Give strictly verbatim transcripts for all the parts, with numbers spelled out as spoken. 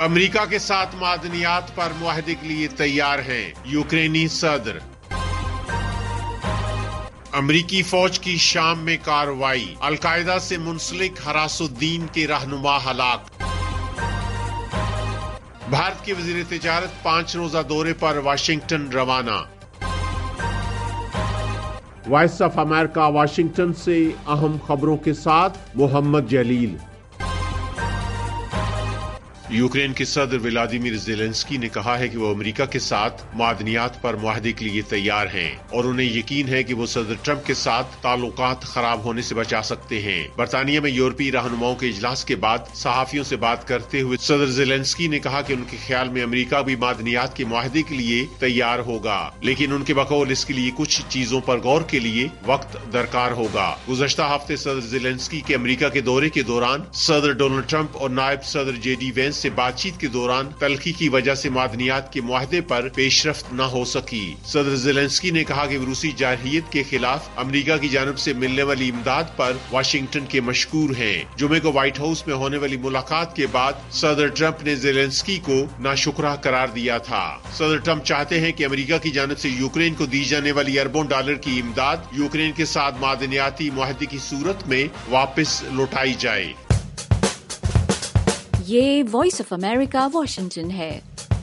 امریکہ کے ساتھ معدنیات پر معاہدے کے لیے تیار ہیں یوکرینی صدر۔ امریکی فوج کی شام میں کارروائی، القاعدہ سے منسلک حراس الدین کے رہنما ہلاک۔ بھارت کے وزیر تجارت پانچ روزہ دورے پر واشنگٹن روانہ۔ وائس آف امریکہ واشنگٹن سے اہم خبروں کے ساتھ محمد جلیل۔ یوکرین کے صدر ولادیمیر زیلنسکی نے کہا ہے کہ وہ امریکہ کے ساتھ معدنیات پر معاہدے کے لیے تیار ہیں اور انہیں یقین ہے کہ وہ صدر ٹرمپ کے ساتھ تعلقات خراب ہونے سے بچا سکتے ہیں۔ برطانیہ میں یورپی رہنماؤں کے اجلاس کے بعد صحافیوں سے بات کرتے ہوئے صدر زیلنسکی نے کہا کہ ان کے خیال میں امریکہ بھی معدنیات کے معاہدے کے لیے تیار ہوگا، لیکن ان کے بقول اس کے لیے کچھ چیزوں پر غور کے لیے وقت درکار ہوگا۔ گزشتہ ہفتے صدر زیلنسکی کے امریکہ کے دورے کے دوران صدر ڈونلڈ ٹرمپ اور نائب صدر جے ڈی وینس سے بات چیت کے دوران تلخی کی وجہ سے معدنیات کے معاہدے پر پیش رفت نہ ہو سکی۔ صدر زیلنسکی نے کہا کہ روسی جارحیت کے خلاف امریکہ کی جانب سے ملنے والی امداد پر واشنگٹن کے مشکور ہیں۔ جمعے کو وائٹ ہاؤس میں ہونے والی ملاقات کے بعد صدر ٹرمپ نے زیلنسکی کو ناشکرہ قرار دیا تھا۔ صدر ٹرمپ چاہتے ہیں کہ امریکہ کی جانب سے یوکرین کو دی جانے والی اربوں ڈالر کی امداد یوکرین کے ساتھ معدنیاتی معاہدے کی صورت میں واپس لوٹائی جائے۔ یہ وائس آف امریکہ واشنگٹن ہے۔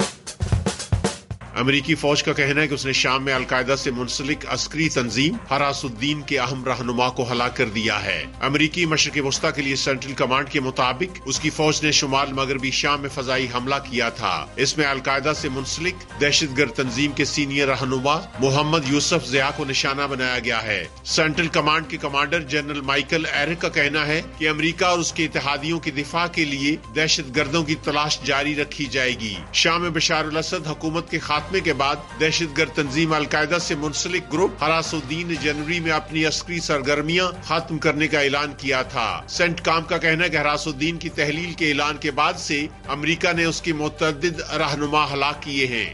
امریکی فوج کا کہنا ہے کہ اس نے شام میں القاعدہ سے منسلک عسکری تنظیم حراس الدین کے اہم رہنما کو ہلاک کر دیا ہے۔ امریکی مشرق وسطیٰ کے لیے سینٹرل کمانڈ کے مطابق اس کی فوج نے شمال مغربی شام میں فضائی حملہ کیا تھا۔ اس میں القاعدہ سے منسلک دہشت گرد تنظیم کے سینئر رہنما محمد یوسف ضیاء کو نشانہ بنایا گیا ہے۔ سینٹرل کمانڈ کے کمانڈر جنرل مائیکل ایرک کا کہنا ہے کہ امریکہ اور اس کے اتحادیوں کے دفاع کے لیے دہشت گردوں کی تلاش جاری رکھی جائے گی۔ شام میں بشار الاسد حکومت کے خاتمے کے بعد دہشت گرد تنظیم القاعدہ سے منسلک گروپ حراس الدین نے جنوری میں اپنی عسکری سرگرمیاں ختم کرنے کا اعلان کیا تھا۔ سینٹ کام کا کہنا ہے کہ حراس الدین کی تحلیل کے اعلان کے بعد سے امریکہ نے اس کے متعدد رہنما ہلاک کیے ہیں۔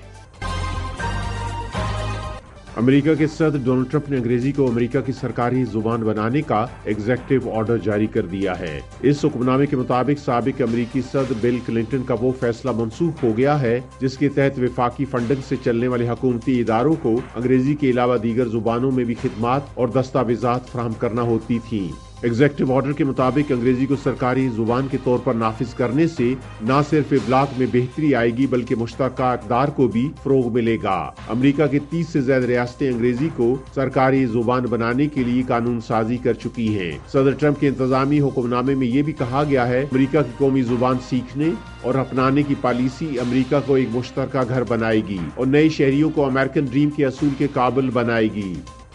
امریکہ کے صدر ڈونلڈ ٹرمپ نے انگریزی کو امریکہ کی سرکاری زبان بنانے کا ایگزیکٹو آرڈر جاری کر دیا ہے۔ اس حکم نامے کے مطابق سابق امریکی صدر بل کلنٹن کا وہ فیصلہ منسوخ ہو گیا ہے جس کے تحت وفاقی فنڈنگ سے چلنے والے حکومتی اداروں کو انگریزی کے علاوہ دیگر زبانوں میں بھی خدمات اور دستاویزات فراہم کرنا ہوتی تھیں۔ ایگزیکٹو آرڈر کے مطابق انگریزی کو سرکاری زبان کے طور پر نافذ کرنے سے نہ صرف ابلاغ میں بہتری آئے گی بلکہ مشترکہ اقدار کو بھی فروغ ملے گا۔ امریکہ کی تیس سے زیادہ ریاستیں انگریزی کو سرکاری زبان بنانے کے لیے قانون سازی کر چکی ہیں۔ صدر ٹرمپ کے انتظامی حکم نامے میں یہ بھی کہا گیا ہے امریکہ کی قومی زبان سیکھنے اور اپنانے کی پالیسی امریکہ کو ایک مشترکہ گھر بنائے گی اور نئے شہریوں کو امریکن ڈریم کے اصول کے قابل بنائے گی۔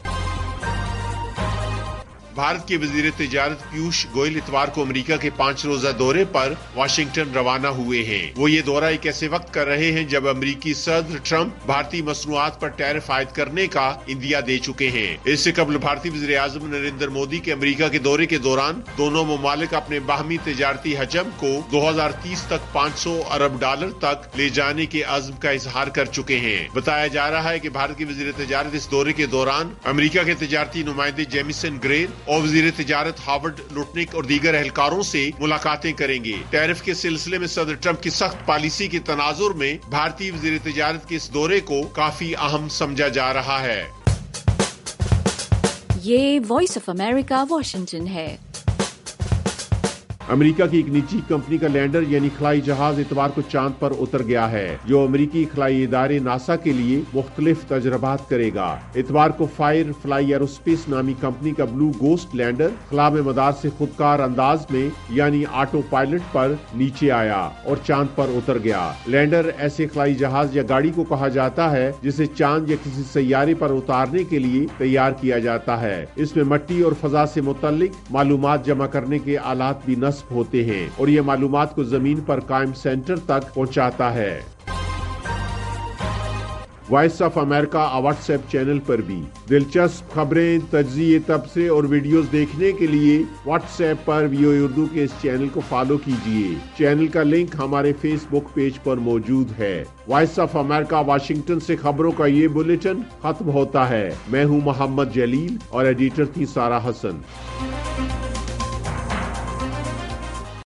بھارت کے وزیر تجارت پیوش گوئل اتوار کو امریکہ کے پانچ روزہ دورے پر واشنگٹن روانہ ہوئے ہیں۔ وہ یہ دورہ ایک ایسے وقت کر رہے ہیں جب امریکی صدر ٹرمپ بھارتی مصنوعات پر ٹیرف عائد کرنے کا عندیہ دے چکے ہیں۔ اس سے قبل بھارتی وزیر اعظم نریندر مودی کے امریکہ کے دورے کے دوران دونوں ممالک اپنے باہمی تجارتی حجم کو دو ہزار تیس تک پانچ سو ارب ڈالر تک لے جانے کے عزم کا اظہار کر چکے ہیں۔ بتایا جا رہا ہے کہ بھارت کے وزیر تجارت اس دورے کے دوران امریکہ کے تجارتی نمائندے جیمیسن گریر اور وزیر تجارت ہارورڈ لوٹنک اور دیگر اہلکاروں سے ملاقاتیں کریں گے۔ ٹیرف کے سلسلے میں صدر ٹرمپ کی سخت پالیسی کے تناظر میں بھارتی وزیر تجارت کے اس دورے کو کافی اہم سمجھا جا رہا ہے۔ یہ وائس آف امریکہ واشنگٹن ہے۔ امریکہ کی ایک نجی کمپنی کا لینڈر یعنی خلائی جہاز اتوار کو چاند پر اتر گیا ہے جو امریکی خلائی ادارے ناسا کے لیے مختلف تجربات کرے گا۔ اتوار کو فائر فلائی ایروسپیس نامی کمپنی کا بلو گوسٹ لینڈر خلا میں مدار سے خودکار انداز میں یعنی آٹو پائلٹ پر نیچے آیا اور چاند پر اتر گیا۔ لینڈر ایسے خلائی جہاز یا گاڑی کو کہا جاتا ہے جسے چاند یا کسی سیارے پر اتارنے کے لیے تیار کیا جاتا ہے۔ اس میں مٹی اور فضا سے متعلق معلومات جمع کرنے کے آلات بھی نصب ہوتے ہیں اور یہ معلومات کو زمین پر قائم سینٹر تک پہنچاتا ہے۔ Voice of America WhatsApp channel پر بھی دلچسپ خبریں، تجزیے، تبصرے اور ویڈیوز دیکھنے کے لیے واٹس ایپ پر وی او اردو کے اس چینل کو فالو کیجیے۔ چینل کا لنک ہمارے فیس بک پیج پر موجود ہے۔ وائس آف امریکہ واشنگٹن سے خبروں کا یہ بلیٹن ختم ہوتا ہے۔ میں ہوں محمد جلیل اور ایڈیٹر تھی سارہ حسن۔